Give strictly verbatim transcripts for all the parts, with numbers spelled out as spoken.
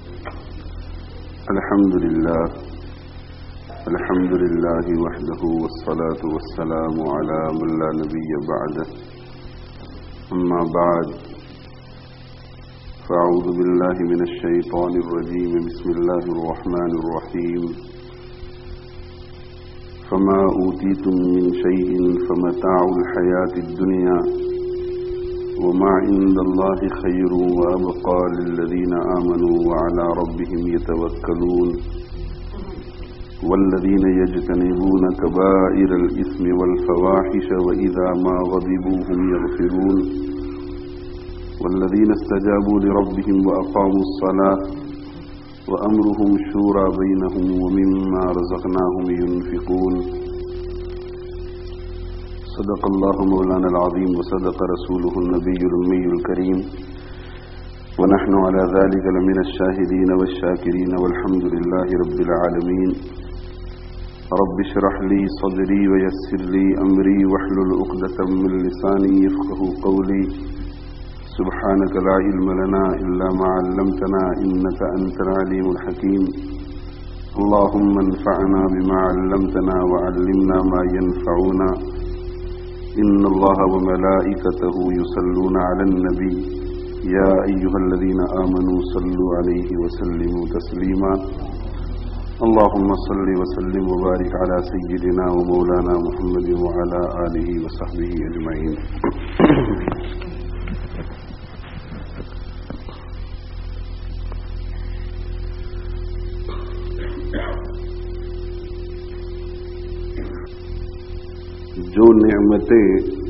الحمد لله الحمد لله وحده والصلاة والسلام على من لا نبي بعده أما بعد فأعوذ بالله من الشيطان الرجيم بسم الله الرحمن الرحيم فما أوتيتم من شيء فمتاع الحياة الدنيا وما عند الله خير وأبقى للذين آمنوا وعلى ربهم يتوكلون والذين يجتنبون كبائر الإثم والفواحش وإذا ما غضبوا هم يغفرون والذين استجابوا لربهم وأقاموا الصلاة وأمرهم شورى بينهم ومما رزقناهم ينفقون صدق الله مولانا العظيم وصدق رسوله النبي الأمي الكريم ونحن على ذلك لمن الشاهدين والشاكرين والحمد لله رب العالمين رب اشرح لي صدري ويسر لي أمري واحلل عقدة من لساني يفقهوا قولي سبحانك لا علم لنا إلا ما علمتنا إنك أنت العليم الحكيم اللهم انفعنا بما علمتنا وعلمنا ما ينفعنا إن الله وملائكته يصلون على النبي يا أيها الذين آمنوا صلوا عليه وسلموا تسليما اللهم صل وسلم وبارك على سيدنا ومولانا محمد وعلى آله وصحبه أجمعين جو نعمتیں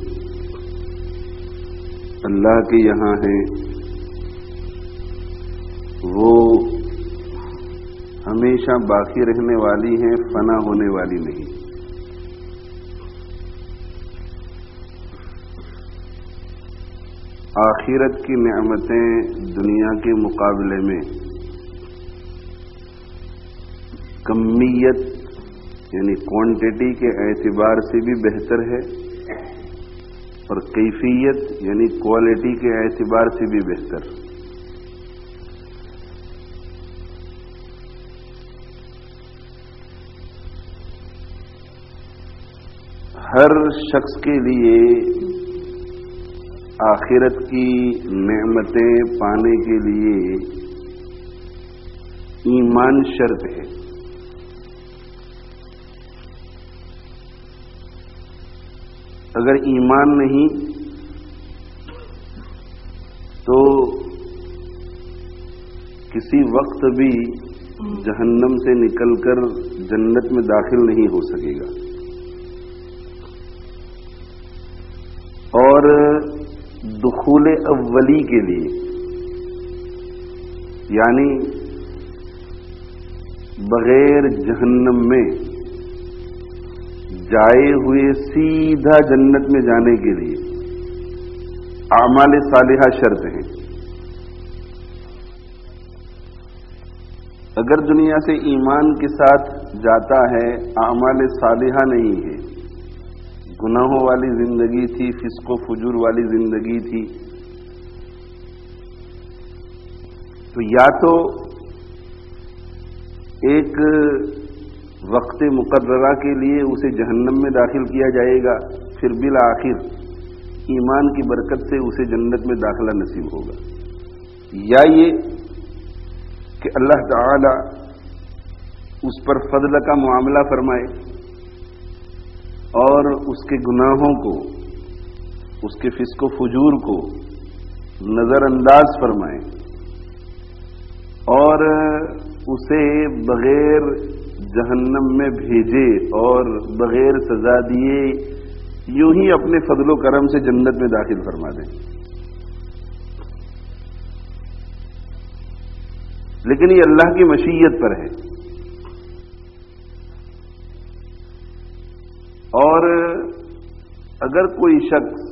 اللہ کے یہاں ہیں وہ ہمیشہ باقی رہنے والی ہیں، فنا ہونے والی نہیں۔ آخرت کی نعمتیں دنیا کے مقابلے میں کمیت یعنی کوانٹٹی کے اعتبار سے بھی بہتر ہے اور کیفیت یعنی کوالٹی کے اعتبار سے بھی بہتر۔ ہر شخص کے لیے آخرت کی نعمتیں پانے کے لیے ایمان شرط ہے۔ اگر ایمان نہیں تو کسی وقت بھی جہنم سے نکل کر جنت میں داخل نہیں ہو سکے گا۔ اور دخول اولی کے لیے یعنی بغیر جہنم میں جائے ہوئے سیدھا جنت میں جانے کے لیے اعمال صالحہ شرط ہیں۔ اگر دنیا سے ایمان کے ساتھ جاتا ہے، اعمال صالحہ نہیں ہے، گناہوں والی زندگی تھی، فسق و فجور والی زندگی تھی، تو یا تو ایک وقت مقررہ کے لیے اسے جہنم میں داخل کیا جائے گا، پھر بالآخر ایمان کی برکت سے اسے جنت میں داخلہ نصیب ہوگا، یا یہ کہ اللہ تعالی اس پر فضل کا معاملہ فرمائے اور اس کے گناہوں کو، اس کے فسق و فجور کو نظر انداز فرمائے اور اسے بغیر جہنم میں بھیجے اور بغیر سزا دیے یوں ہی اپنے فضل و کرم سے جنت میں داخل فرما دیں۔ لیکن یہ اللہ کی مشیت پر ہے۔ اور اگر کوئی شخص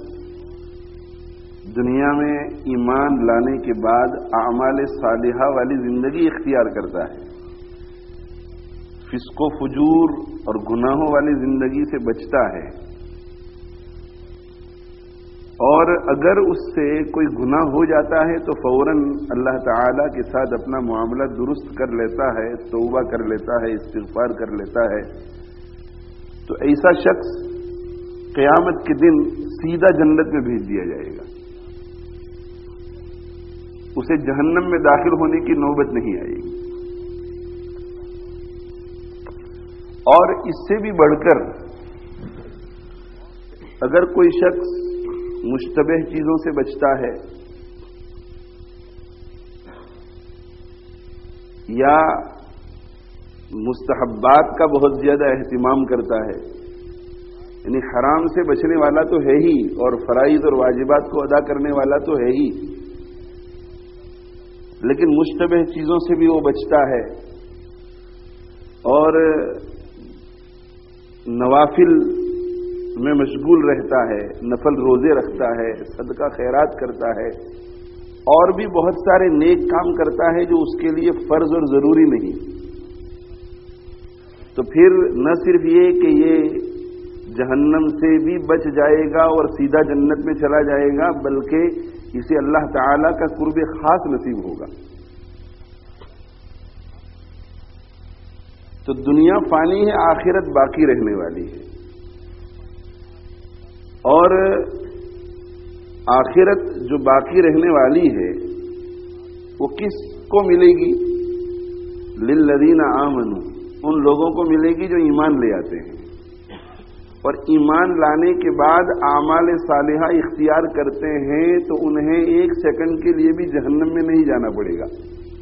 دنیا میں ایمان لانے کے بعد اعمال صالحہ والی زندگی اختیار کرتا ہے، فسق و فجور اور گناہوں والی زندگی سے بچتا ہے اور اگر اس سے کوئی گناہ ہو جاتا ہے تو فوراً اللہ تعالی کے ساتھ اپنا معاملہ درست کر لیتا ہے، توبہ کر لیتا ہے، استغفار کر لیتا ہے، تو ایسا شخص قیامت کے دن سیدھا جنت میں بھیج دیا جائے گا، اسے جہنم میں داخل ہونے کی نوبت نہیں آئے گی۔ اور اس سے بھی بڑھ کر اگر کوئی شخص مشتبہ چیزوں سے بچتا ہے یا مستحبات کا بہت زیادہ اہتمام کرتا ہے، یعنی حرام سے بچنے والا تو ہے ہی اور فرائض اور واجبات کو ادا کرنے والا تو ہے ہی، لیکن مشتبہ چیزوں سے بھی وہ بچتا ہے اور نوافل میں مشغول رہتا ہے، نفل روزے رکھتا ہے، صدقہ خیرات کرتا ہے، اور بھی بہت سارے نیک کام کرتا ہے جو اس کے لیے فرض اور ضروری نہیں، تو پھر نہ صرف یہ کہ یہ جہنم سے بھی بچ جائے گا اور سیدھا جنت میں چلا جائے گا، بلکہ اسے اللہ تعالی کا قرب خاص نصیب ہوگا۔ تو دنیا فانی ہے، آخرت باقی رہنے والی ہے، اور آخرت جو باقی رہنے والی ہے وہ کس کو ملے گی؟ للذین آمنوا، ان لوگوں کو ملے گی جو ایمان لے آتے ہیں اور ایمان لانے کے بعد اعمال صالحہ اختیار کرتے ہیں، تو انہیں ایک سیکنڈ کے لیے بھی جہنم میں نہیں جانا پڑے گا۔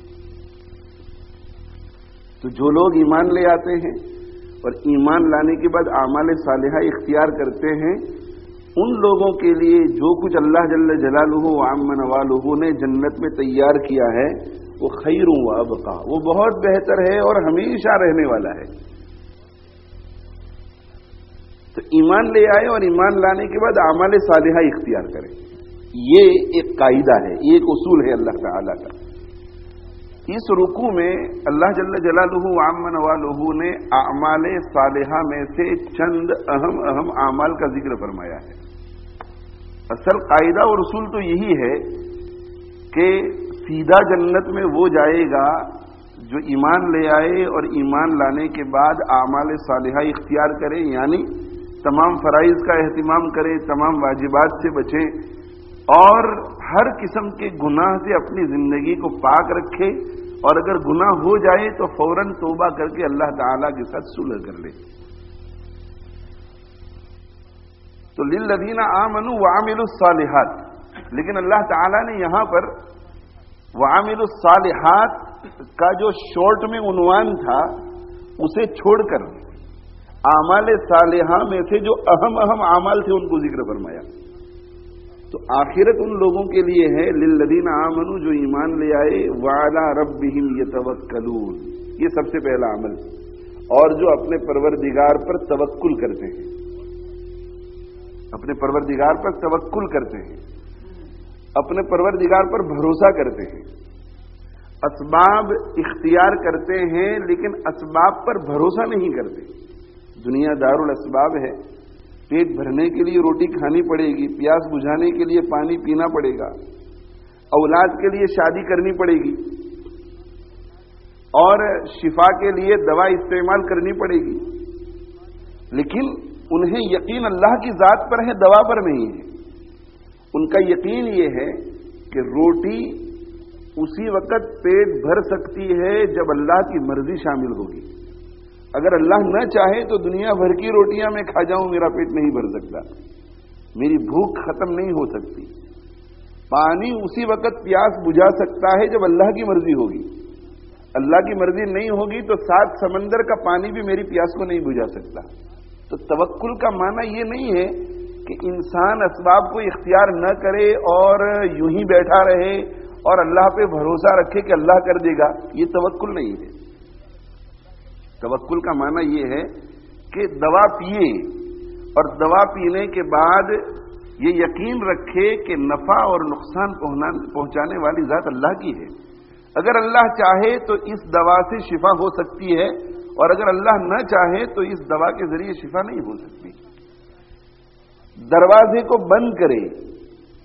تو جو لوگ ایمان لے آتے ہیں اور ایمان لانے کے بعد اعمال صالحہ اختیار کرتے ہیں، ان لوگوں کے لیے جو کچھ اللہ جل جلالہ و عم نوالہ نے جنت میں تیار کیا ہے وہ خیر و ابقا، وہ بہت بہتر ہے اور ہمیشہ رہنے والا ہے۔ تو ایمان لے آئے اور ایمان لانے کے بعد اعمال صالحہ اختیار کریں، یہ ایک قاعدہ ہے، یہ ایک اصول ہے اللہ تعالی کا۔ اس رکوع میں اللہ جل جلالہ و عم نوالہ نے اعمال صالحہ میں سے چند اہم اہم اعمال کا ذکر فرمایا ہے۔ اصل قاعدہ اور اصول تو یہی ہے کہ سیدھا جنت میں وہ جائے گا جو ایمان لے آئے اور ایمان لانے کے بعد اعمال صالحہ اختیار کرے، یعنی تمام فرائض کا اہتمام کرے، تمام واجبات سے بچے اور ہر قسم کے گناہ سے اپنی زندگی کو پاک رکھے، اور اگر گناہ ہو جائے تو فوراً توبہ کر کے اللہ تعالی کے ساتھ صلح کر لے۔ تو للذین آمنوا وعملوا الصالحات، لیکن اللہ تعالی نے یہاں پر وعملوا الصالحات کا جو شارٹ میں عنوان تھا اسے چھوڑ کر اعمال صالحہ میں سے جو اہم اہم اعمال تھے ان کو ذکر فرمایا۔ تو آخرت ان لوگوں کے لیے ہے للذین آمنوا، جو ایمان لے آئے، وعلی ربہم یتوکلون، یہ سب سے پہلا عمل، اور جو اپنے پروردگار پر توکل کرتے ہیں، اپنے پروردگار پر توکل کرتے ہیں، اپنے پروردگار پر بھروسہ کرتے ہیں، اسباب اختیار کرتے ہیں لیکن اسباب پر بھروسہ نہیں کرتے۔ دنیا دار الاسباب ہے، پیٹ بھرنے کے لیے روٹی کھانی پڑے گی، پیاس بجھانے کے لیے پانی پینا پڑے گا، اولاد کے لیے شادی کرنی پڑے گی، اور شفا کے لیے دوا استعمال کرنی پڑے گی، لیکن انہیں یقین اللہ کی ذات پر ہے، دوا پر نہیں ہے۔ ان کا یقین یہ ہے کہ روٹی اسی وقت پیٹ بھر سکتی ہے جب اللہ کی مرضی شامل ہوگی۔ اگر اللہ نہ چاہے تو دنیا بھر کی روٹیاں میں کھا جاؤں، میرا پیٹ نہیں بھر سکتا، میری بھوک ختم نہیں ہو سکتی۔ پانی اسی وقت پیاس بجھا سکتا ہے جب اللہ کی مرضی ہوگی، اللہ کی مرضی نہیں ہوگی تو سات سمندر کا پانی بھی میری پیاس کو نہیں بجھا سکتا۔ تو توکل کا معنی یہ نہیں ہے کہ انسان اسباب کو اختیار نہ کرے اور یوں ہی بیٹھا رہے اور اللہ پہ بھروسہ رکھے کہ اللہ کر دے گا، یہ توکل نہیں ہے۔ توکل کا معنی یہ ہے کہ دوا پیے اور دوا پینے کے بعد یہ یقین رکھے کہ نفع اور نقصان پہنچانے والی ذات اللہ کی ہے۔ اگر اللہ چاہے تو اس دوا سے شفا ہو سکتی ہے، اور اگر اللہ نہ چاہے تو اس دوا کے ذریعے شفا نہیں ہو سکتی۔ دروازے کو بند کرے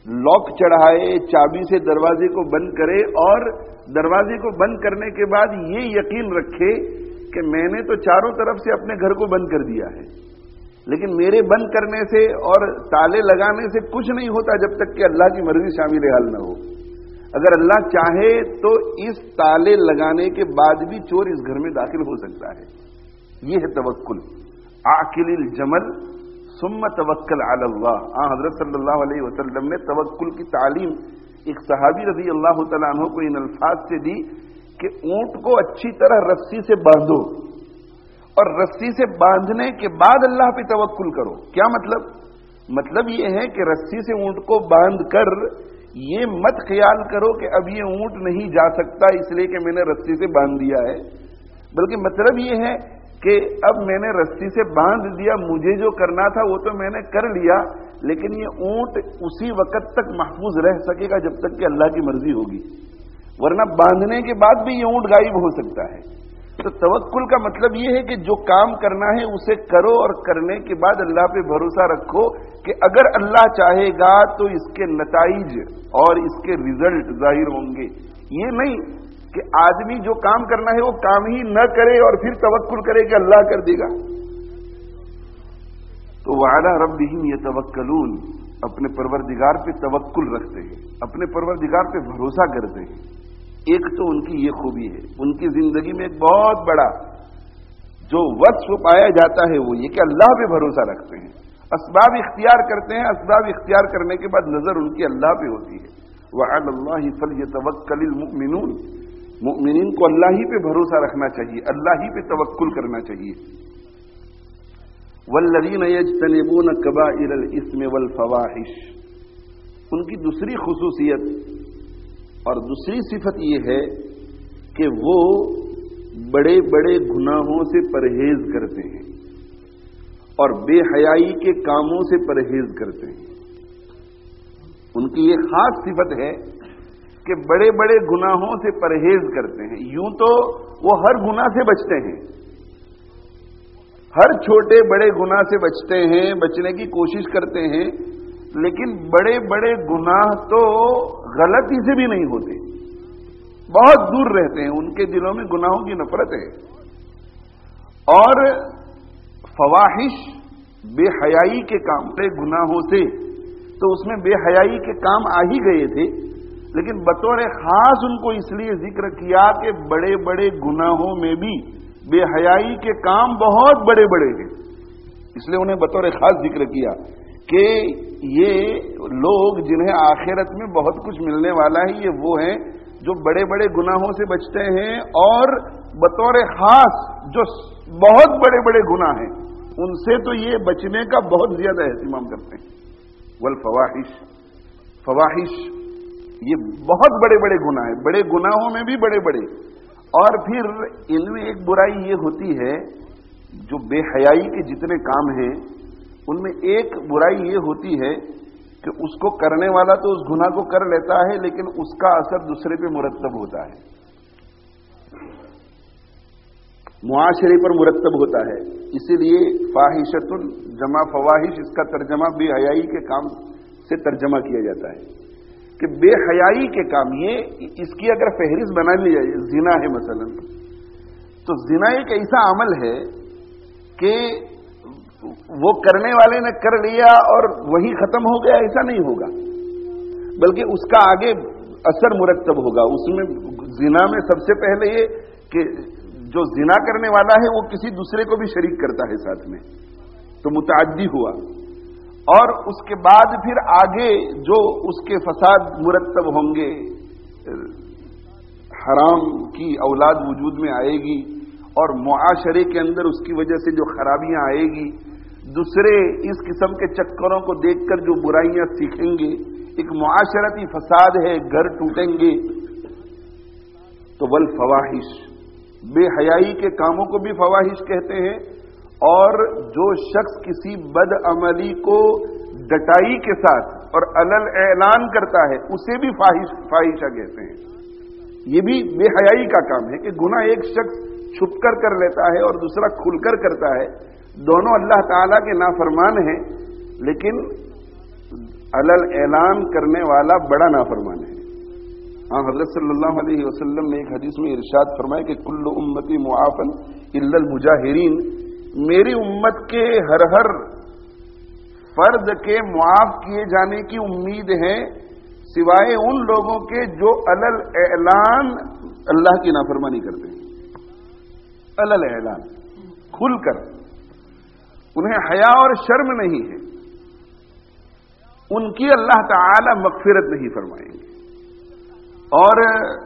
लॉक चढ़ाए, चाबी से दरवाजे को बंद करे और दरवाजे को बंद करने के बाद ये यकीन रखे कि मैंने तो चारों तरफ से अपने घर को बंद कर दिया है, लेकिन मेरे बंद करने से और ताले लगाने से कुछ नहीं होता जब तक कि अल्लाह की मर्जी शामिल हाल न हो। अगर अल्लाह चाहे तो इस ताले लगाने के बाद भी चोर इस घर में दाखिल हो सकता है। ये है तवक्कुल। आकिलिल जमल सुम्मा तवक्कल अला अल्लाह। हाँ, हजरत सल्लल्लाहु अलैहि वसल्लम ने तवक्कुल की तालीम एक सहाबी रज़ी अल्लाह तआला अन्हु को इन अल्फाज से दी कि ऊंट को अच्छी तरह रस्सी से बांधो और रस्सी से बांधने के बाद अल्लाह पे तवक्कुल करो। क्या मतलब? मतलब ये है कि रस्सी से ऊंट को बांध कर ये मत ख्याल करो कि अब ये ऊंट नहीं जा सकता इसलिए कि मैंने रस्सी से बांध दिया है, बल्कि मतलब ये है कि अब मैंने रस्सी से बांध दिया, मुझे जो करना था वो तो मैंने कर लिया, लेकिन ये ऊंट उसी वक्त तक महफूज रह सकेगा जब तक कि अल्लाह की मर्जी होगी, वरना बांधने के बाद भी ये ऊंट गायब हो सकता है। तो तवक्कुल का मतलब ये है कि जो काम करना है उसे करो और करने के बाद अल्लाह पे भरोसा रखो कि अगर अल्लाह चाहेगा तो इसके नताइज और इसके रिजल्ट जाहिर होंगे। ये नहीं कि आदमी जो काम करना है वो काम ही न करे और फिर तवक्कुल करे कि अल्लाह कर देगा। तो वअला रब्बिहिम यतवक्कलून, अपने परवरदिगार पे तवक्कुल रखते हैं, अपने परवरदिगार पे भरोसा करते हैं। एक तो उनकी ये खूबी है, उनकी जिंदगी में एक बहुत बड़ा जो वस्फ पाया जाता है वो ये कि अल्लाह पे भरोसा रखते हैं, असबाब इख्तियार करते हैं, असबाब इख्तियार करने के बाद नजर उनकी अल्लाह पे होती है। वअलल्लाहि फलयतवक्कलिल मुमिनून, मुमिनीन को अल्लाह ही पे भरोसा रखना चाहिए, अल्लाह ही पे तवक्कुल करना चाहिए। वल्लज़ीना यज्तनिबून कबाइरल इस्म वल फवाहिश, उनकी दूसरी खुसूसियत और दूसरी सिफत ये है कि वो बड़े बड़े गुनाहों से परहेज करते हैं और बेहयाई के कामों से परहेज करते हैं। उनकी ये खास सिफत है कि बड़े बड़े गुनाहों से परहेज करते हैं। यूं तो वो हर गुनाह से बचते हैं, हर छोटे बड़े गुनाह से बचते हैं, बचने की कोशिश करते हैं, लेकिन बड़े बड़े गुनाह तो गलती से भी नहीं होते, बहुत दूर रहते हैं, उनके दिलों में गुनाहों की नफरत है। और फवाहिश बेहयाई के काम, बड़े गुनाहों से तो उसमें बेहयाई के काम आ ही गए थे, लेकिन बतौर खास उनको इसलिए जिक्र किया कि बड़े बड़े गुनाहों में भी बेहयाई के काम बहुत बड़े बड़े हैं, इसलिए उन्हें बतौर खास जिक्र किया कि ये लोग जिन्हें आखिरत में बहुत कुछ मिलने वाला है, ये वो हैं जो बड़े बड़े गुनाहों से बचते हैं और बतौर खास जो बहुत बड़े बड़े गुनाह हैं उनसे तो ये बचने का बहुत ज्यादा एहतिमाम करते हैं। वल फवाहिश, फवाहिश ये बहुत बड़े बड़े गुनाह हैं, बड़े गुनाहों में भी बड़े बड़े। और फिर इनमें एक बुराई ये होती है, जो बेहयाई के जितने काम हैं उनमें एक बुराई ये होती है कि उसको करने वाला तो उस गुनाह को कर लेता है, लेकिन उसका असर दूसरे पे मुरत्तब होता है, मुआशरे पर मुरत्तब होता है। इसीलिए फाहिशतुन जमा फवाहिश, इसका तर्जमा बेहयाई के काम से तर्जमा किया जाता है कि बेहयाई के काम, ये इसकी अगर फहरिस्त बना ली जाए, जिना है मसलन, तो जिना एक ऐसा अमल है कि वो करने वाले ने कर लिया और वही खत्म हो गया, ऐसा नहीं होगा, बल्कि उसका आगे असर मुरत्तब होगा। उसमें जिना में सबसे पहले ये कि जो जिना करने वाला है वो किसी दूसरे को भी शरीक करता है साथ में, तो मुतअद्दी हुआ, और उसके बाद फिर आगे जो उसके फसाद मुरत्तब होंगे, हराम की औलाद वजूद में आएगी और मुआशरे के अंदर उसकी वजह से जो खराबियां आएगी, दूसरे इस किस्म के चक्करों को देखकर जो बुराइयां सीखेंगे, एक मुआशरती फसाद है, घर टूटेंगे। तो वल फवाहिश, बेहयाई के कामों को भी फवाहिश कहते हैं, और जो शख्स किसी बद अमली को डटाई के साथ और अलल ऐलान करता है उसे भी फाहिश फाहिशा कहते हैं। ये भी बेहयाई का काम है कि गुनाह एक शख्स छुपकर कर लेता है और दूसरा खुलकर करता है, दोनों अल्लाह ताला के नाफरमान हैं, लेकिन علل اعلان کرنے والا بڑا نافرمان ہے۔ ہاں حضرت صلی اللہ علیہ وسلم نے ایک حدیث میں ارشاد فرمایا کہ کل امتی معافن الا المجاہرین، میری امت کے ہر ہر فرد کے معاف کیے جانے کی امید ہے سوائے ان لوگوں کے جو علل اعلان اللہ کی نافرمانی کرتے ہیں۔ علل اعلان کھل کر، انہیں حیا اور شرم نہیں ہے، ان کی اللہ تعالی مغفرت نہیں فرمائیں گے۔ اور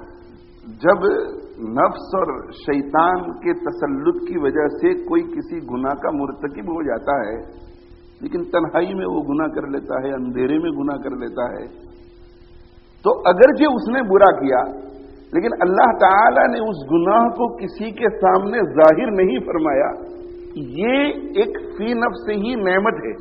جب نفس اور شیطان کے تسلط کی وجہ سے کوئی کسی گناہ کا مرتکب ہو جاتا ہے، لیکن تنہائی میں وہ گناہ کر لیتا ہے، اندھیرے میں گناہ کر لیتا ہے، تو اگرچہ اس نے برا کیا لیکن اللہ تعالی نے اس گناہ کو کسی کے سامنے ظاہر نہیں فرمایا، یہ ایک فی نفس ہی نعمت ہے۔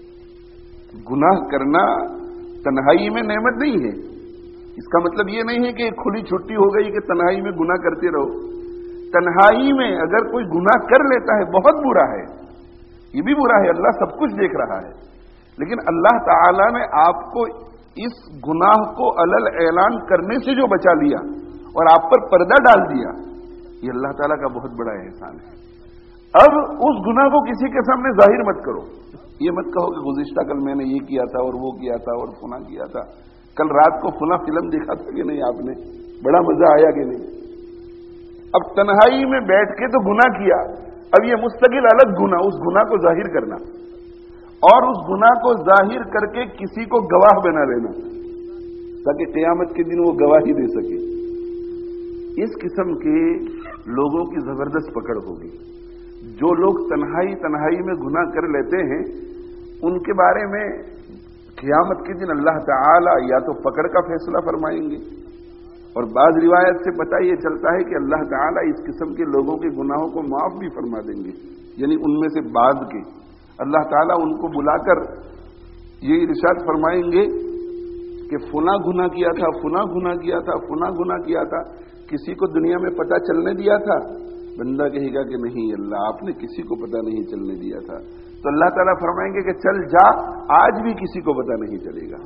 گناہ کرنا تنہائی میں نعمت نہیں ہے، اس کا مطلب یہ نہیں ہے کہ کھلی چھٹی ہو گئی کہ تنہائی میں گناہ کرتے رہو۔ تنہائی میں اگر کوئی گناہ کر لیتا ہے بہت برا ہے، یہ بھی برا ہے، اللہ سب کچھ دیکھ رہا ہے، لیکن اللہ تعالی نے آپ کو اس گناہ کو علل اعلان کرنے سے جو بچا لیا اور آپ پر پردہ ڈال دیا، یہ اللہ تعالیٰ کا بہت بڑا احسان ہے۔ اب اس گناہ کو کسی کے سامنے ظاہر مت کرو، یہ مت کہو کہ گزشتہ کل میں نے یہ کیا تھا اور وہ کیا تھا اور فلاں کیا تھا، کل رات کو فلاں فلم دیکھا تھا کہ نہیں آپ نے، بڑا مزہ آیا کہ نہیں۔ اب تنہائی میں بیٹھ کے تو گناہ کیا، اب یہ مستقل الگ گناہ، اس گناہ کو ظاہر کرنا اور اس گناہ کو ظاہر کر کے کسی کو گواہ بنا لینا تاکہ قیامت کے دن وہ گواہی دے سکے، اس قسم کے لوگوں کی زبردست پکڑ ہوگی۔ جو لوگ تنہائی تنہائی میں گناہ کر لیتے ہیں ان کے بارے میں قیامت کے دن اللہ تعالی یا تو پکڑ کا فیصلہ فرمائیں گے، اور بعض روایت سے پتہ یہ چلتا ہے کہ اللہ تعالی اس قسم کے لوگوں کے گناہوں کو معاف بھی فرما دیں گے، یعنی ان میں سے بعض کے اللہ تعالیٰ ان کو بلا کر یہ ارشاد فرمائیں گے کہ فلاں گناہ کیا تھا، فلاں گناہ کیا تھا، فلاں گناہ کیا تھا، کسی کو دنیا میں پتہ چلنے دیا تھا؟ بندہ کہے گا کہ نہیں اللہ، آپ نے کسی کو پتہ نہیں چلنے دیا تھا، تو اللہ تعالیٰ فرمائیں گے کہ چل جا، آج بھی کسی کو پتہ نہیں چلے گا۔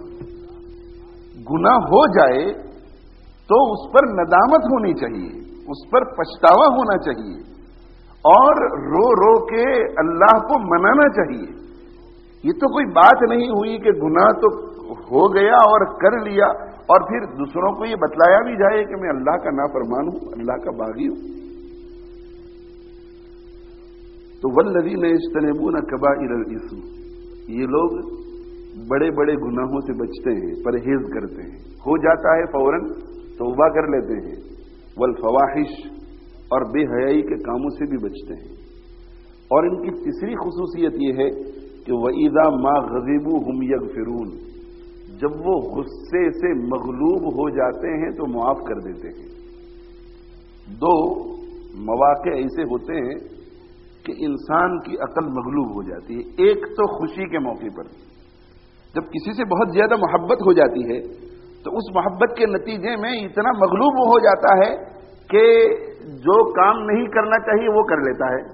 گناہ ہو جائے تو اس پر ندامت ہونی چاہیے، اس پر پچھتاوا ہونا چاہیے، اور رو رو کے اللہ کو منانا چاہیے۔ یہ تو کوئی بات نہیں ہوئی کہ گناہ تو ہو گیا اور کر لیا اور پھر دوسروں کو یہ بتلایا بھی جائے کہ میں اللہ کا نافرمان ہوں، اللہ کا باغی ہوں۔ تو والذین یجتنبون کبائر الاثم، یہ لوگ بڑے بڑے گناہوں سے بچتے ہیں، پرہیز کرتے ہیں، ہو جاتا ہے فوراً توبہ کر لیتے ہیں، والفواحش، اور بے حیائی کے کاموں سے بھی بچتے ہیں۔ اور ان کی تیسری خصوصیت یہ ہے کہ وَإِذَا مَا غَضِبُوا هُمْ يَغْفِرُونَ، جب وہ غصے سے مغلوب ہو جاتے ہیں تو معاف کر دیتے ہیں۔ دو مواقع ایسے ہوتے ہیں کہ انسان کی عقل مغلوب ہو جاتی ہے۔ ایک تو خوشی کے موقع پر، جب کسی سے بہت زیادہ محبت ہو جاتی ہے تو اس محبت کے نتیجے میں اتنا مغلوب ہو جاتا ہے کہ جو کام نہیں کرنا چاہیے وہ کر لیتا ہے،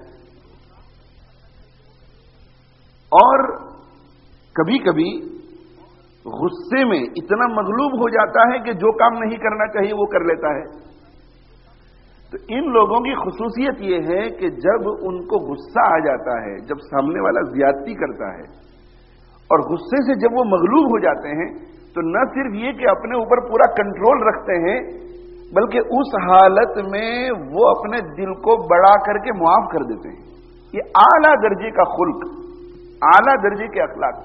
اور کبھی کبھی غصے میں اتنا مغلوب ہو جاتا ہے کہ جو کام نہیں کرنا چاہیے وہ کر لیتا ہے۔ تو ان لوگوں کی خصوصیت یہ ہے کہ جب ان کو غصہ آ جاتا ہے، جب سامنے والا زیادتی کرتا ہے اور غصے سے جب وہ مغلوب ہو جاتے ہیں تو نہ صرف یہ کہ اپنے اوپر پورا کنٹرول رکھتے ہیں بلکہ اس حالت میں وہ اپنے دل کو بڑا کر کے معاف کر دیتے ہیں۔ یہ اعلیٰ درجے کا خلق، اعلیٰ درجے کے اخلاق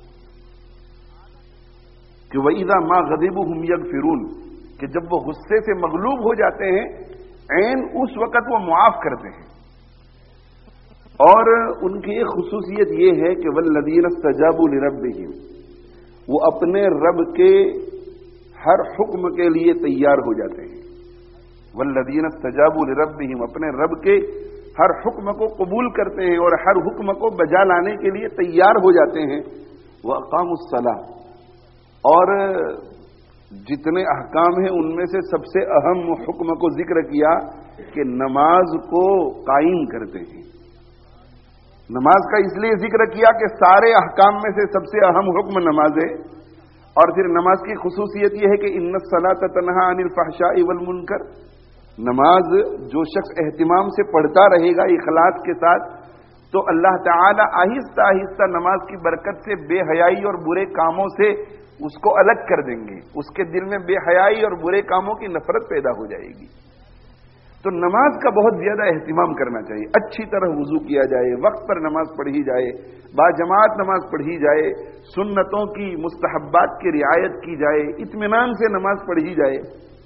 کہ وَإِذَا مَا غَضِبُوا هُمْ يَغْفِرُونَ، کہ جب وہ غصے سے مغلوب ہو جاتے ہیں عین اس وقت وہ معاف کرتے ہیں۔ اور ان کی ایک خصوصیت یہ ہے کہ وَالَّذِينَ اسْتَجَابُوا لِرَبِّهِمْ، وہ اپنے رب کے ہر حکم کے لیے تیار ہو جاتے ہیں۔ وَالَّذِينَ اسْتَجَابُوا لِرَبِّهِمْ، اپنے رب کے ہر حکم کو قبول کرتے ہیں اور ہر حکم کو بجا لانے کے لیے تیار ہو جاتے ہیں۔ وَأَقَامُوا الصَّلَاةَ، اور جتنے احکام ہیں ان میں سے سب سے اہم حکم کو ذکر کیا کہ نماز کو قائم کرتے ہیں۔ نماز کا اس لیے ذکر کیا کہ سارے احکام میں سے سب سے اہم حکم نماز ہے، اور پھر نماز کی خصوصیت یہ ہے کہ ان الصلاۃ تنہی عن الفحشاء والمنکر، نماز جو شخص اہتمام سے پڑھتا رہے گا اخلاص کے ساتھ، تو اللہ تعالی آہستہ آہستہ نماز کی برکت سے بے حیائی اور برے کاموں سے اس کو الگ کر دیں گے، اس کے دل میں بے حیائی اور برے کاموں کی نفرت پیدا ہو جائے گی۔ تو نماز کا بہت زیادہ اہتمام کرنا چاہیے، اچھی طرح وضو کیا جائے، وقت پر نماز پڑھی جائے، باجماعت نماز پڑھی جائے، سنتوں کی مستحبات کی رعایت کی جائے، اطمینان سے نماز پڑھی جائے۔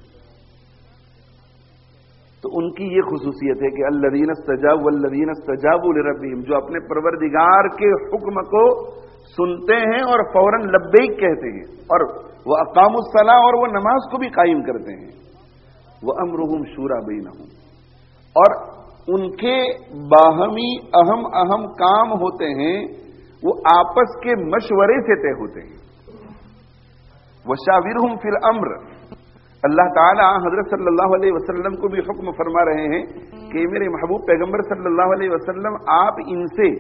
تو ان کی یہ خصوصیت ہے کہ الذین استجابوا والذین استجابوا لربہم، جو اپنے پروردگار کے حکم کو سنتے ہیں اور فوراً لبیک کہتے ہیں، اور وہ اقاموا الصلاۃ، اور وہ نماز کو بھی قائم کرتے ہیں، وَأَمْرُهُمْ شُورَىٰ بَيْنَهُمْ، اور ان کے باہمی اہم اہم کام ہوتے ہیں وہ آپس کے مشورے سے طے ہوتے ہیں۔ وَشَاوِرْهُمْ فِي الْأَمْرِ، اللہ تعالیٰ حضرت صلی اللہ علیہ وسلم کو بھی حکم فرما رہے ہیں کہ میرے محبوب پیغمبر صلی اللہ علیہ وسلم آپ ان سے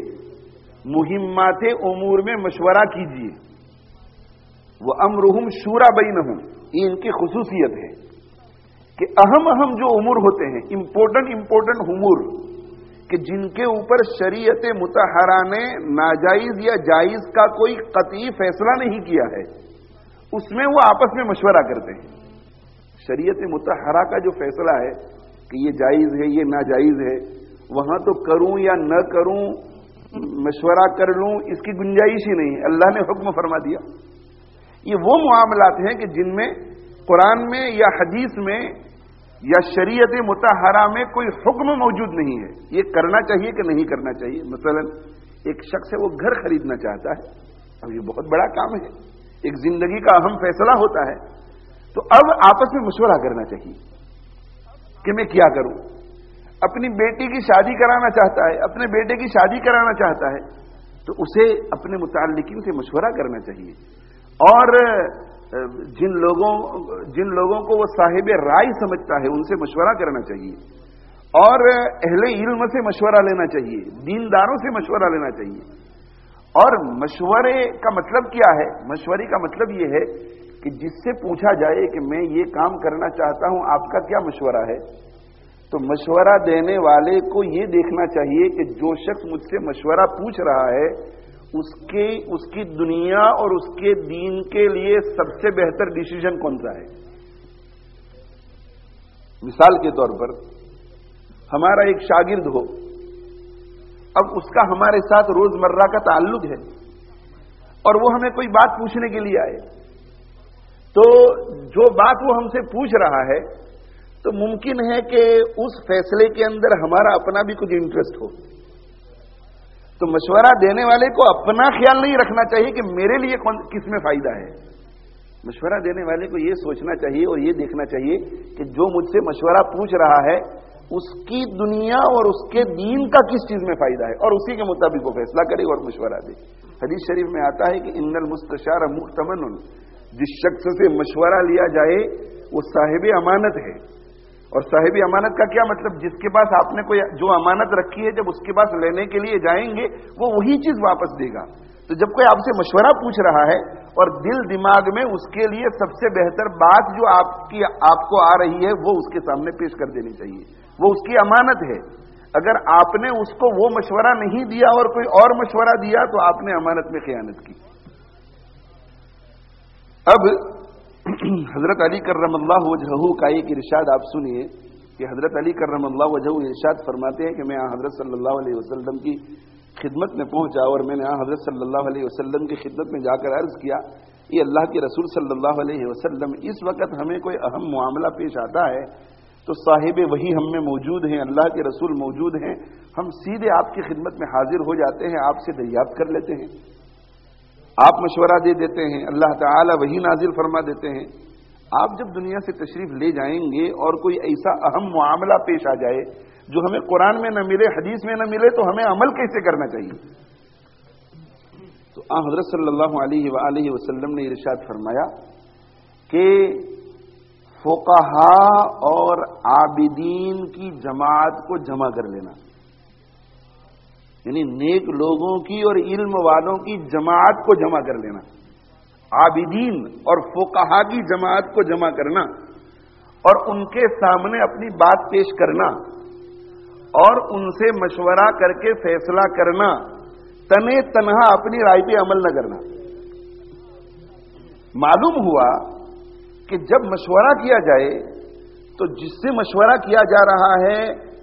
مہمات امور میں مشورہ کیجیے۔ وَأَمْرُهُمْ شُورَىٰ بَيْنَهُمْ، یہ ان کی خصوصیت ہے کہ اہم اہم جو امور ہوتے ہیں، امپورٹنٹ امپورٹنٹ امور کہ جن کے اوپر شریعت مطہرہ نے ناجائز یا جائز کا کوئی قطعی فیصلہ نہیں کیا ہے، اس میں وہ آپس میں مشورہ کرتے ہیں۔ شریعت مطہرہ کا جو فیصلہ ہے کہ یہ جائز ہے یہ ناجائز ہے، وہاں تو کروں یا نہ کروں، مشورہ کر لوں، اس کی گنجائش ہی نہیں، اللہ نے حکم فرما دیا۔ یہ وہ معاملات ہیں کہ جن میں قرآن میں یا حدیث میں یا شریعت مطہرہ میں کوئی حکم موجود نہیں ہے، یہ کرنا چاہیے کہ نہیں کرنا چاہیے۔ مثلا ایک شخص ہے وہ گھر خریدنا چاہتا ہے، اب یہ بہت بڑا کام ہے، ایک زندگی کا اہم فیصلہ ہوتا ہے، تو اب آپس میں مشورہ کرنا چاہیے کہ میں کیا کروں۔ اپنی بیٹی کی شادی کرانا چاہتا ہے، اپنے بیٹے کی شادی کرانا چاہتا ہے، تو اسے اپنے متعلقین سے مشورہ کرنا چاہیے، اور جن لوگوں جن لوگوں کو وہ صاحب رائے سمجھتا ہے ان سے مشورہ کرنا چاہیے، اور اہل علم سے مشورہ لینا چاہیے، دینداروں سے مشورہ لینا چاہیے۔ اور مشورے کا مطلب کیا ہے؟ مشورے کا مطلب یہ ہے کہ جس سے پوچھا جائے کہ میں یہ کام کرنا چاہتا ہوں، آپ کا کیا مشورہ ہے، تو مشورہ دینے والے کو یہ دیکھنا چاہیے کہ جو شخص مجھ سے مشورہ پوچھ رہا ہے اس کے اس کی دنیا اور اس کے دین کے لیے سب سے بہتر ڈیسیژن کون سا ہے۔ مثال کے طور پر ہمارا ایک شاگرد ہو، اب اس کا ہمارے ساتھ روزمرہ کا تعلق ہے، اور وہ ہمیں کوئی بات پوچھنے کے لیے آئے، تو جو بات وہ ہم سے پوچھ رہا ہے تو ممکن ہے کہ اس فیصلے کے اندر ہمارا اپنا بھی کچھ انٹرسٹ ہو، تو مشورہ دینے والے کو اپنا خیال نہیں رکھنا چاہیے کہ میرے لیے کس میں فائدہ ہے۔ مشورہ دینے والے کو یہ سوچنا چاہیے اور یہ دیکھنا چاہیے کہ جو مجھ سے مشورہ پوچھ رہا ہے اس کی دنیا اور اس کے دین کا کس چیز میں فائدہ ہے، اور اسی کے مطابق وہ فیصلہ کرے اور مشورہ دے۔ حدیث شریف میں آتا ہے کہ ان المستشار مؤتمن، جس شخص سے مشورہ لیا جائے وہ صاحب امانت ہے۔ اور صاحب امانت کا کیا مطلب؟ جس کے پاس آپ نے کوئی جو امانت رکھی ہے، جب اس کے پاس لینے کے لیے جائیں گے وہ وہی چیز واپس دے گا۔ تو جب کوئی آپ سے مشورہ پوچھ رہا ہے اور دل دماغ میں اس کے لیے سب سے بہتر بات جو آپ کی آپ کو آ رہی ہے وہ اس کے سامنے پیش کر دینی چاہیے، وہ اس کی امانت ہے۔ اگر آپ نے اس کو وہ مشورہ نہیں دیا اور کوئی اور مشورہ دیا تو آپ نے امانت میں خیانت کی۔ اب حضرت علی کرم اللہ وجہہ کا ایک ارشاد آپ سنیے کہ حضرت علی کرم اللہ وجہہ ارشاد فرماتے ہیں کہ میں حضرت صلی اللہ علیہ وسلم کی خدمت میں پہنچا، اور میں نے حضرت صلی اللہ علیہ وسلم کی خدمت میں جا کر عرض کیا، یہ اللہ کے رسول صلی اللہ علیہ وسلم، اس وقت ہمیں کوئی اہم معاملہ پیش آتا ہے تو صاحب وہی ہم میں موجود ہیں، اللہ کے رسول موجود ہیں، ہم سیدھے آپ کی خدمت میں حاضر ہو جاتے ہیں، آپ سے دریافت کر لیتے ہیں، آپ مشورہ دے دیتے ہیں، اللہ تعالی وہی نازل فرما دیتے ہیں۔ آپ جب دنیا سے تشریف لے جائیں گے اور کوئی ایسا اہم معاملہ پیش آ جائے جو ہمیں قرآن میں نہ ملے، حدیث میں نہ ملے، تو ہمیں عمل کیسے کرنا چاہیے؟ تو آن حضرت صلی اللہ علیہ وآلہ وسلم نے ارشاد فرمایا کہ فقہا اور عابدین کی جماعت کو جمع کر لینا، یعنی نیک لوگوں کی اور علم والوں کی جماعت کو جمع کر لینا۔ عابدین اور فقہا کی جماعت کو جمع کرنا اور ان کے سامنے اپنی بات پیش کرنا اور ان سے مشورہ کر کے فیصلہ کرنا، تنے تنہا اپنی رائے پہ عمل نہ کرنا۔ معلوم ہوا کہ جب مشورہ کیا جائے تو جس سے مشورہ کیا جا رہا ہے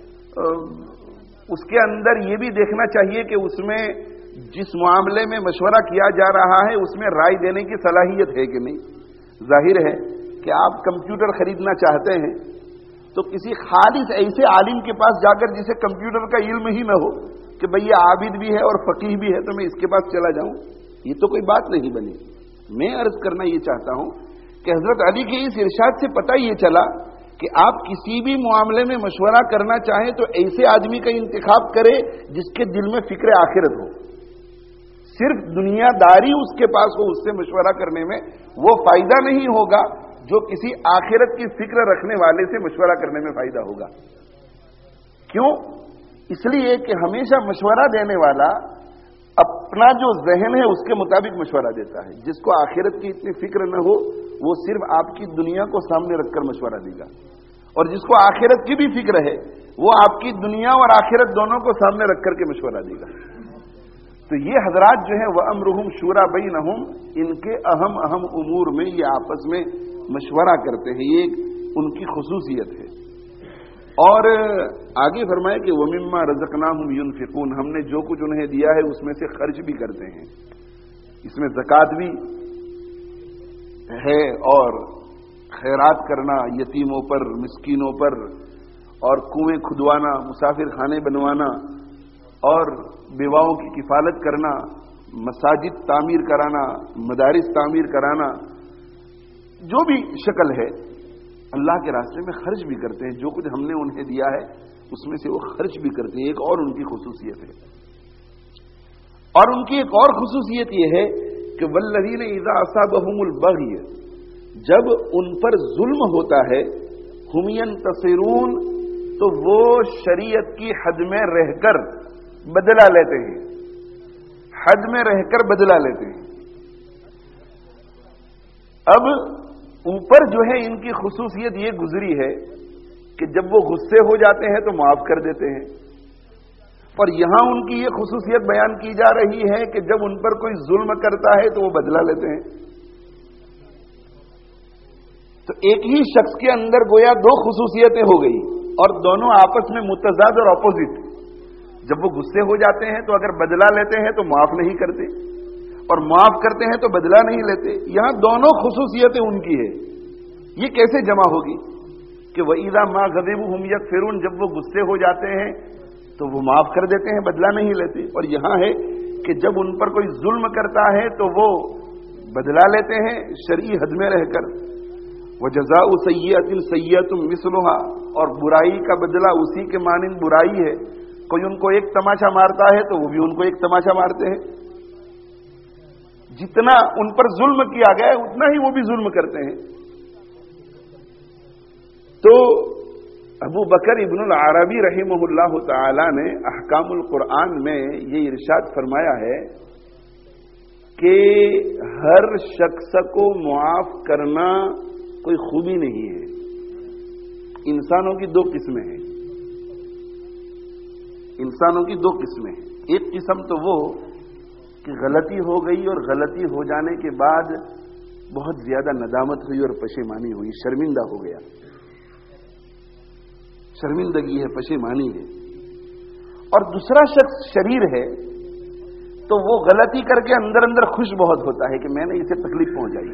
اس کے اندر یہ بھی دیکھنا چاہیے کہ اس میں جس معاملے میں مشورہ کیا جا رہا ہے اس میں رائے دینے کی صلاحیت ہے کہ نہیں۔ ظاہر ہے کہ آپ کمپیوٹر خریدنا چاہتے ہیں تو کسی خالص ایسے عالم کے پاس جا کر جسے کمپیوٹر کا علم ہی نہ ہو کہ بھئی یہ عابد بھی ہے اور فقیہ بھی ہے تو میں اس کے پاس چلا جاؤں، یہ تو کوئی بات نہیں بنی۔ میں عرض کرنا یہ چاہتا ہوں کہ حضرت علی کے اس ارشاد سے پتہ یہ چلا کہ آپ کسی بھی معاملے میں مشورہ کرنا چاہیں تو ایسے آدمی کا انتخاب کرے جس کے دل میں فکر آخرت ہو۔ صرف دنیا داری اس کے پاس ہو، اس سے مشورہ کرنے میں وہ فائدہ نہیں ہوگا جو کسی آخرت کی فکر رکھنے والے سے مشورہ کرنے میں فائدہ ہوگا۔ کیوں؟ اس لیے کہ ہمیشہ مشورہ دینے والا اپنا جو ذہن ہے اس کے مطابق مشورہ دیتا ہے۔ جس کو آخرت کی اتنی فکر نہ ہو وہ صرف آپ کی دنیا کو سامنے رکھ کر مشورہ دے گا، اور جس کو آخرت کی بھی فکر ہے وہ آپ کی دنیا اور آخرت دونوں کو سامنے رکھ کر کے مشورہ دے گا۔ تو یہ حضرات جو ہیں وَأَمْرُهُمْ شُورَىٰ بَيْنَهُمْ، ان کے اہم اہم امور میں یہ آپس میں مشورہ کرتے ہیں، یہ ایک ان کی خصوصیت ہے۔ اور آگے فرمائے کہ وَمِمَّا رَزَقْنَاهُمْ يُنْفِقُونَ، ہم نے جو کچھ انہیں دیا ہے اس میں سے خرچ بھی کرتے ہیں۔ اس میں زکوٰۃ بھی ہے اور خیرات کرنا یتیموں پر، مسکینوں پر، اور کنویں کھدوانا، مسافر خانے بنوانا، اور بیواؤں کی کفالت کرنا، مساجد تعمیر کرانا، مدارس تعمیر کرانا، جو بھی شکل ہے اللہ کے راستے میں خرچ بھی کرتے ہیں۔ جو کچھ ہم نے انہیں دیا ہے اس میں سے وہ خرچ بھی کرتے ہیں، ایک اور ان کی خصوصیت ہے۔ اور ان کی ایک اور خصوصیت یہ ہے کہ والذین اذا اصابهم البغی، جب ان پر ظلم ہوتا ہے، هم ينتصرون، تو وہ شریعت کی حد میں رہ کر بدلہ لیتے ہیں، حد میں رہ کر بدلہ لیتے ہیں۔ اب اوپر جو ہے ان کی خصوصیت یہ گزری ہے کہ جب وہ غصے ہو جاتے ہیں تو معاف کر دیتے ہیں، اور یہاں ان کی یہ خصوصیت بیان کی جا رہی ہے کہ جب ان پر کوئی ظلم کرتا ہے تو وہ بدلہ لیتے ہیں۔ تو ایک ہی شخص کے اندر گویا دو خصوصیتیں ہو گئی اور دونوں آپس میں متضاد اور اپوزٹ۔ جب وہ غصے ہو جاتے ہیں تو اگر بدلہ لیتے ہیں تو معاف نہیں کرتے، اور معاف کرتے ہیں تو بدلہ نہیں لیتے۔ یہاں دونوں خصوصیتیں ان کی ہے۔ یہ کیسے جمع ہوگی کہ وَإِذَا مَا غَضِبُوا هُمْ يَغْفِرُونَ، جب وہ غصے ہو جاتے ہیں تو وہ معاف کر دیتے ہیں، بدلہ نہیں لیتے، اور یہاں ہے کہ جب ان پر کوئی ظلم کرتا ہے تو وہ بدلہ لیتے ہیں شرعی حد میں رہ کر۔ وَجَزَاءُ سَيِّئَةٍ سَيِّئَةٌ مِثْلُهَا، اور برائی کا بدلہ اسی کے مانند برائی ہے۔ کوئی ان کو ایک تماشا مارتا ہے تو وہ بھی ان کو ایک تماشا مارتے ہیں۔ جتنا ان پر ظلم کیا گیا ہے اتنا ہی وہ بھی ظلم کرتے ہیں۔ تو ابو بکر ابن العربی رحمہ اللہ تعالی نے احکام القرآن میں یہ ارشاد فرمایا ہے کہ ہر شخص کو معاف کرنا کوئی خوبی نہیں ہے۔ انسانوں کی دو قسمیں ہیں، انسانوں کی دو قسمیں ہیں۔ ایک قسم تو وہ کہ غلطی ہو گئی اور غلطی ہو جانے کے بعد بہت زیادہ ندامت ہوئی اور پشیمانی ہوئی، شرمندہ ہو گیا، شرمندگی ہے، پشیمانی ہے۔ اور دوسرا شخص شریر ہے تو وہ غلطی کر کے اندر اندر خوش بہت ہوتا ہے کہ میں نے اسے تکلیف پہنچائی۔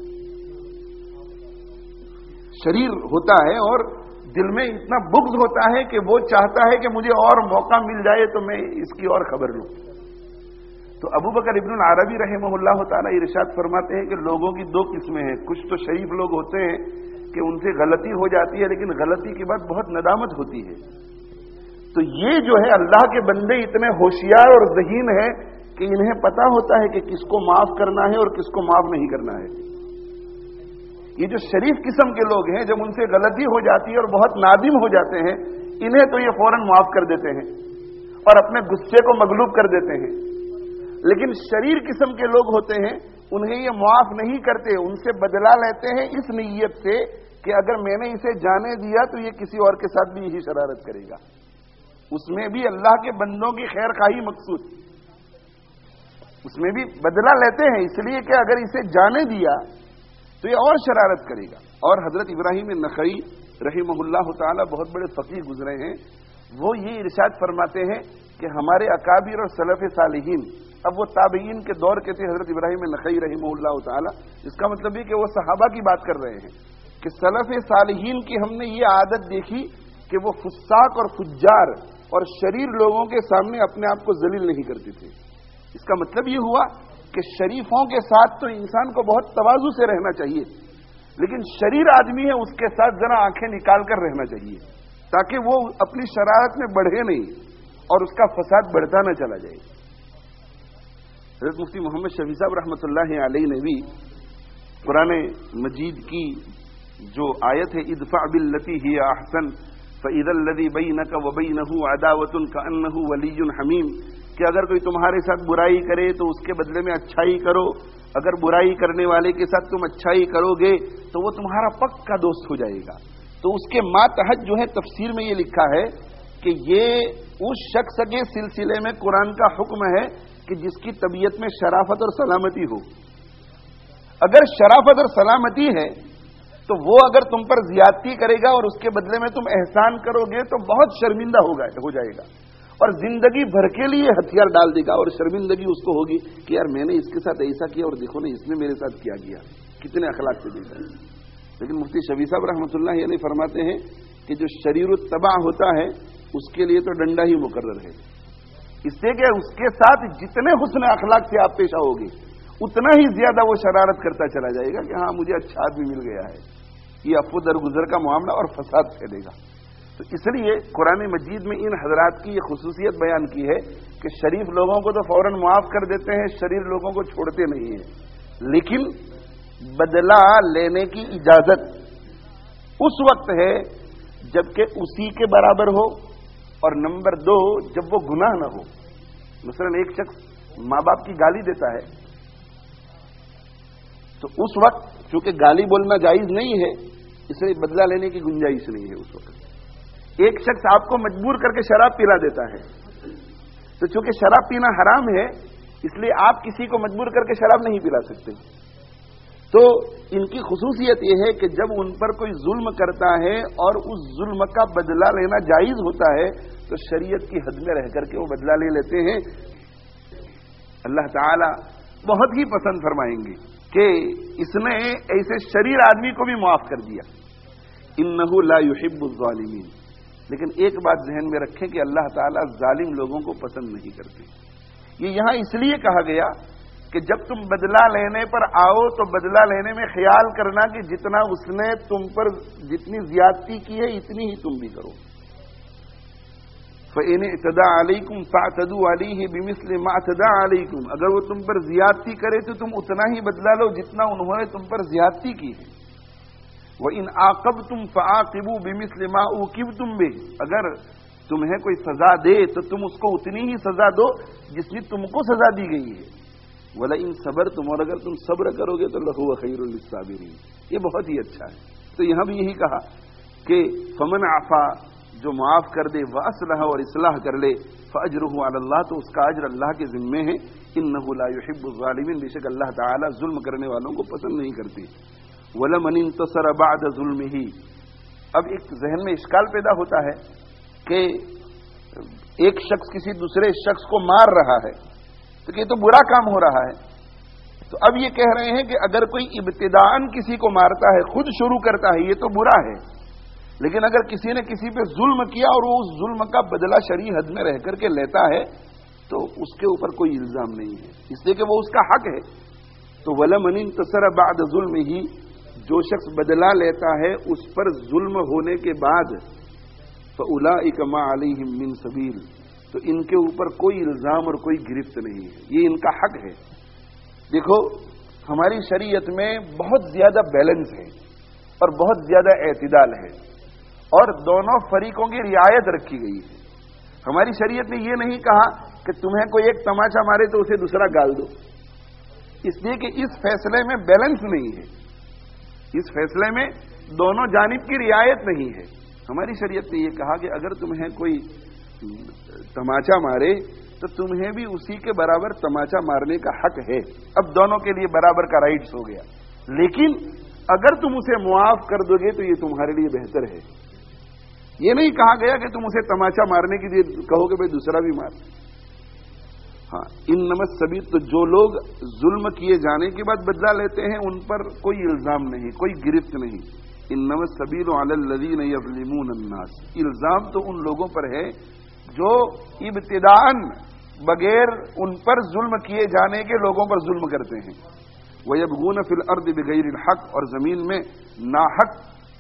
شریر ہوتا ہے اور دل میں اتنا بغض ہوتا ہے کہ وہ چاہتا ہے کہ مجھے اور موقع مل جائے تو میں اس کی اور خبر لوں۔ تو ابو بکر ابن العربی رحمہ اللہ تعالی ارشاد فرماتے ہیں کہ لوگوں کی دو قسمیں ہیں۔ کچھ تو شریف لوگ ہوتے ہیں کہ ان سے غلطی ہو جاتی ہے لیکن غلطی کے بعد بہت ندامت ہوتی ہے۔ تو یہ جو ہے اللہ کے بندے اتنے ہوشیار اور ذہین ہیں کہ انہیں پتا ہوتا ہے کہ کس کو معاف کرنا ہے اور کس کو معاف نہیں کرنا ہے۔ یہ جو شریف قسم کے لوگ ہیں جب ان سے غلطی ہو جاتی ہے اور بہت نادم ہو جاتے ہیں، انہیں تو یہ فوراً معاف کر دیتے ہیں اور اپنے غصے کو مغلوب کر دیتے ہیں۔ لیکن شریر قسم کے لوگ ہوتے ہیں انہیں یہ معاف نہیں کرتے، ان سے بدلہ لیتے ہیں اس نیت سے کہ اگر میں نے اسے جانے دیا تو یہ کسی اور کے ساتھ بھی یہی شرارت کرے گا. اس میں بھی اللہ کے بندوں کی خیر خواہی مقصود، اس میں بھی بدلہ لیتے ہیں اس لیے کہ اگر اسے جانے دیا تو یہ اور شرارت کرے گا. اور حضرت ابراہیم نخعی رحمہ اللہ تعالی بہت بڑے فقیہ گزرے ہیں، وہ یہ ارشاد فرماتے ہیں کہ ہمارے اکابر اور سلف صالحین، اب وہ تابعین کے دور کے تھے حضرت ابراہیم نخعی رحمہ اللہ تعالی، اس کا مطلب یہ کہ وہ صحابہ کی بات کر رہے ہیں کہ سلف صالحین کی ہم نے یہ عادت دیکھی کہ وہ فساق اور فجار اور شریر لوگوں کے سامنے اپنے آپ کو ذلیل نہیں کرتے تھے. اس کا مطلب یہ ہوا کہ شریفوں کے ساتھ تو انسان کو بہت تواضع سے رہنا چاہیے، لیکن شریر آدمی ہے اس کے ساتھ ذرا آنکھیں نکال کر رہنا چاہیے تاکہ وہ اپنی شرارت میں بڑھے نہیں اور اس کا فساد بڑھتا نہ چلا جائے. حضرت مفتی محمد شفیع صاحب رحمۃ اللہ علیہ نے بھی قرآن مجید کی جو آیت ہے ادفع باللتی ہی احسن فاذا الذی بینک وبینہ عداوۃ کأنہ ولی حمیم، کہ اگر کوئی تمہارے ساتھ برائی کرے تو اس کے بدلے میں اچھائی کرو، اگر برائی کرنے والے کے ساتھ تم اچھائی کرو گے تو وہ تمہارا پکا دوست ہو جائے گا. تو اس کے ماتحت جو ہے تفسیر میں یہ لکھا ہے کہ یہ اس شخص کے سلسلے میں قرآن کا حکم ہے کہ جس کی طبیعت میں شرافت اور سلامتی ہو. اگر شرافت اور سلامتی ہے تو وہ اگر تم پر زیادتی کرے گا اور اس کے بدلے میں تم احسان کرو گے تو بہت شرمندہ ہو جائے گا اور زندگی بھر کے لیے ہتھیار ڈال دے گا، اور شرمندگی اس کو ہوگی کہ یار میں نے اس کے ساتھ ایسا کیا اور دیکھو نا اس نے میرے ساتھ کیا کیا، کتنے اخلاق سے دیکھا. لیکن مفتی شفیع صاحب رحمۃ اللہ علیہ فرماتے ہیں کہ جو شریر الطبع ہوتا ہے اس کے لیے تو ڈنڈا ہی مقرر ہے، اس لیے کہ اس کے ساتھ جتنے حسن اخلاق سے آپ پیش آؤ گے اتنا ہی زیادہ وہ شرارت کرتا چلا جائے گا کہ ہاں مجھے اچھا آدمی مل گیا ہے. یہ افو درگزر کا معاملہ اور فساد پھیلے گا. تو اس لیے قرآن مجید میں ان حضرات کی یہ خصوصیت بیان کی ہے کہ شریف لوگوں کو تو فوراً معاف کر دیتے ہیں، شریر لوگوں کو چھوڑتے نہیں ہیں، لیکن بدلہ لینے کی اجازت اس وقت ہے جبکہ اسی کے برابر ہو، اور نمبر دو جب وہ گناہ نہ ہو. مثلا ایک شخص ماں باپ کی گالی دیتا ہے تو اس وقت چونکہ گالی بولنا جائز نہیں ہے اس لیے بدلہ لینے کی گنجائش نہیں ہے اس وقت. ایک شخص آپ کو مجبور کر کے شراب پلا دیتا ہے تو چونکہ شراب پینا حرام ہے اس لیے آپ کسی کو مجبور کر کے شراب نہیں پلا سکتے. تو ان کی خصوصیت یہ ہے کہ جب ان پر کوئی ظلم کرتا ہے اور اس ظلم کا بدلہ لینا جائز ہوتا ہے تو شریعت کی حد میں رہ کر کے وہ بدلہ لے لیتے ہیں. اللہ تعالی بہت ہی پسند فرمائیں گے کہ اس نے ایسے شریر آدمی کو بھی معاف کر دیا. انہ لا یحب الظالمین. لیکن ایک بات ذہن میں رکھیں کہ اللہ تعالیٰ ظالم لوگوں کو پسند نہیں کرتے. یہ یہاں اس لیے کہا گیا کہ جب تم بدلہ لینے پر آؤ تو بدلہ لینے میں خیال کرنا کہ جتنا اس نے تم پر جتنی زیادتی کی ہے اتنی ہی تم بھی کرو. فَإِنِ اعْتَدَىٰ عَلَيْكُمْ فَاعْتَدُوا عَلَيْهِ بِمِثْلِ مَا اعْتَدَىٰ عَلَيْكُمْ. اگر وہ تم پر زیادتی کرے تو تم اتنا ہی بدلہ لو جتنا انہوں نے تم پر زیادتی کی ہے. وَإِنْ عَاقَبْتُمْ فَعَاقِبُوا بِمِثْلِ مَا عُوقِبْتُمْ بِهِ. اگر تمہیں کوئی سزا دے تو تم اس کو اتنی ہی سزا دو جتنی تم کو سزا دی گئی ہے. وَلَئِنْ صَبَرْتُمْ. اور اگر تم صبر کرو گے تو لَهُوَ خَيْرٌ لِلصَّابِرِينَ. یہ بہت ہی اچھا ہے. تو یہاں بھی یہی کہا کہ فَمَنْ عَفَا, جو معاف کر دے, وَأَصْلَحَ, اور اصلاح کر لے, فَأَجْرُهُ عَلَى اللَّهِ, تو اس کا اجر اللہ کے ذمے ہے. إِنَّهُ لَا يُحِبُّ الظَّالِمِينَ. بے شک اللہ تعالی ظلم کرنے والوں کو پسند نہیں کرتے. وَلَمَنِ انتَصَرَ بَعْدَ ظُلْمِهِ. اب ایک ذہن میں اشکال پیدا ہوتا ہے کہ ایک شخص کسی دوسرے شخص کو مار رہا ہے تو یہ تو برا کام ہو رہا ہے. تو اب یہ کہہ رہے ہیں کہ اگر کوئی ابتداءً کسی کو مارتا ہے, خود شروع کرتا ہے, یہ تو برا ہے. لیکن اگر کسی نے کسی پہ ظلم کیا اور وہ اس ظلم کا بدلہ شرعی حد میں رہ کر کے لیتا ہے تو اس کے اوپر کوئی الزام نہیں ہے, اس لیے کہ وہ اس کا حق ہے. تو وَلَمَنِ انتَصَرَ بَعْدَ ظُلْمِهِ, جو شخص بدلہ لیتا ہے اس پر ظلم ہونے کے بعد, فَأُولَٰئِكَ مَا عَلَيْهِم مِّن سَبِيلٍ, تو ان کے اوپر کوئی الزام اور کوئی گرفت نہیں ہے, یہ ان کا حق ہے. دیکھو ہماری شریعت میں بہت زیادہ بیلنس ہے اور بہت زیادہ اعتدال ہے اور دونوں فریقوں کی رعایت رکھی گئی ہے. ہماری شریعت نے یہ نہیں کہا کہ تمہیں کوئی ایک تماچا مارے تو اسے دوسرا گال دو, اس لیے کہ اس فیصلے میں بیلنس نہیں ہے، اس فیصلے میں دونوں جانب کی رعایت نہیں ہے۔ ہماری شریعت نے یہ کہا کہ اگر تمہیں کوئی تماچا مارے تو تمہیں بھی اسی کے برابر تماچا مارنے کا حق ہے، اب دونوں کے لیے برابر کا رائٹس ہو گیا، لیکن اگر تم اسے معاف کر دو گے تو یہ تمہارے لیے بہتر ہے۔ یہ نہیں کہا گیا کہ تم اسے تماچا مارنے کے لیے کہو کہ بھائی دوسرا بھی مار۔ ہاں، انما السبیل، تو جو لوگ ظلم کیے جانے کے بعد بدلہ لیتے ہیں ان پر کوئی الزام نہیں، کوئی گرفت نہیں۔ انما السبیل علی الذین یظلمون الناس، الزام تو ان لوگوں پر ہے جو ابتداءً بغیر ان پر ظلم کیے جانے کے لوگوں پر ظلم کرتے ہیں۔ وَيَبْغُونَ فِي الْأَرْضِ بِغَيْرِ الْحَقِّ، اور زمین میں ناحق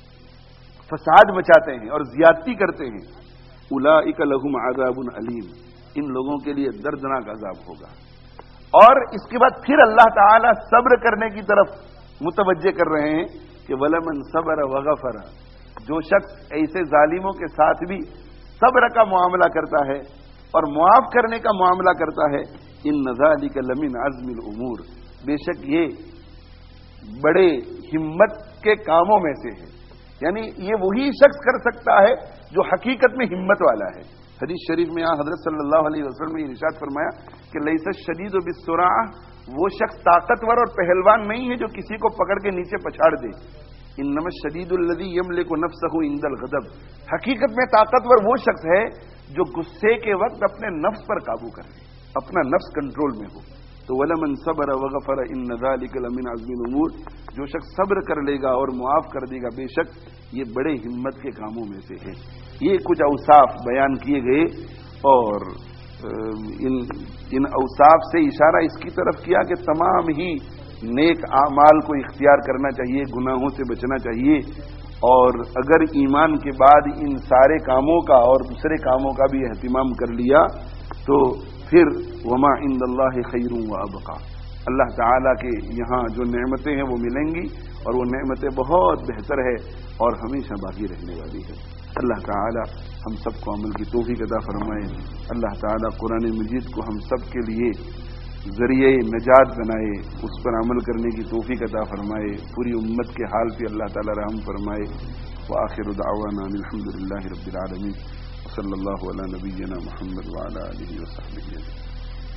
فساد مچاتے ہیں اور زیادتی کرتے ہیں۔ اولئک لہم عذاب علیم، ان لوگوں کے لیے دردناک عذاب ہوگا۔ اور اس کے بعد پھر اللہ تعالی صبر کرنے کی طرف متوجہ کر رہے ہیں کہ وَلَمَنْ صَبَرَ وَغَفَرَ، جو شخص ایسے ظالموں کے ساتھ بھی صبر کا معاملہ کرتا ہے اور معاف کرنے کا معاملہ کرتا ہے، ان ذالک لمن عزم الامور، بے شک یہ بڑے ہمت کے کاموں میں سے ہے، یعنی یہ وہی شخص کر سکتا ہے جو حقیقت میں ہمت والا ہے۔ حدیث شریف میں حضرت صلی اللہ علیہ وسلم نے ارشاد فرمایا کہ لیس الشدید بالسرعہ، وہ شخص طاقتور اور پہلوان نہیں ہے جو کسی کو پکڑ کے نیچے پچھاڑ دے، انما الشدید الذی یملک نفسہ عند الغضب، حقیقت میں طاقتور وہ شخص ہے جو غصے کے وقت اپنے نفس پر قابو کر لے، اپنا نفس کنٹرول میں ہو۔ تو وَلَمَنْ صَبَرَ وَغَفَرَ إِنَّ ذَلِكَ لَمِنْ عَزْمِ الْأُمُورِ، جو شخص صبر کر لے گا اور معاف کر دے گا، بے شک یہ بڑے ہمت کے کاموں میں سے ہے۔ یہ کچھ اوصاف بیان کیے گئے، اور ان ان اوصاف سے اشارہ اس کی طرف کیا کہ تمام ہی نیک اعمال کو اختیار کرنا چاہیے، گناہوں سے بچنا چاہیے، اور اگر ایمان کے بعد ان سارے کاموں کا اور دوسرے کاموں کا بھی اہتمام کر لیا تو پھر وما عند اللہ خیر و ابقا، اللہ تعالیٰ کے یہاں جو نعمتیں ہیں وہ ملیں گی، اور وہ نعمتیں بہت بہتر ہے اور ہمیشہ باقی رہنے والی ہے۔ اللہ تعالیٰ ہم سب کو عمل کی توفیق عطا فرمائے۔ اللہ تعالیٰ قرآن مجید کو ہم سب کے لیے ذریعہ نجات بنائے، اس پر عمل کرنے کی توفیق عطا فرمائے، پوری امت کے حال پہ اللہ تعالیٰ رحم فرمائے۔ وآخر دعوانا الحمد للہ رب العالمین، صلی اللہ علی نبینا محمد وعلی آلہ وصحبہ اجمعین۔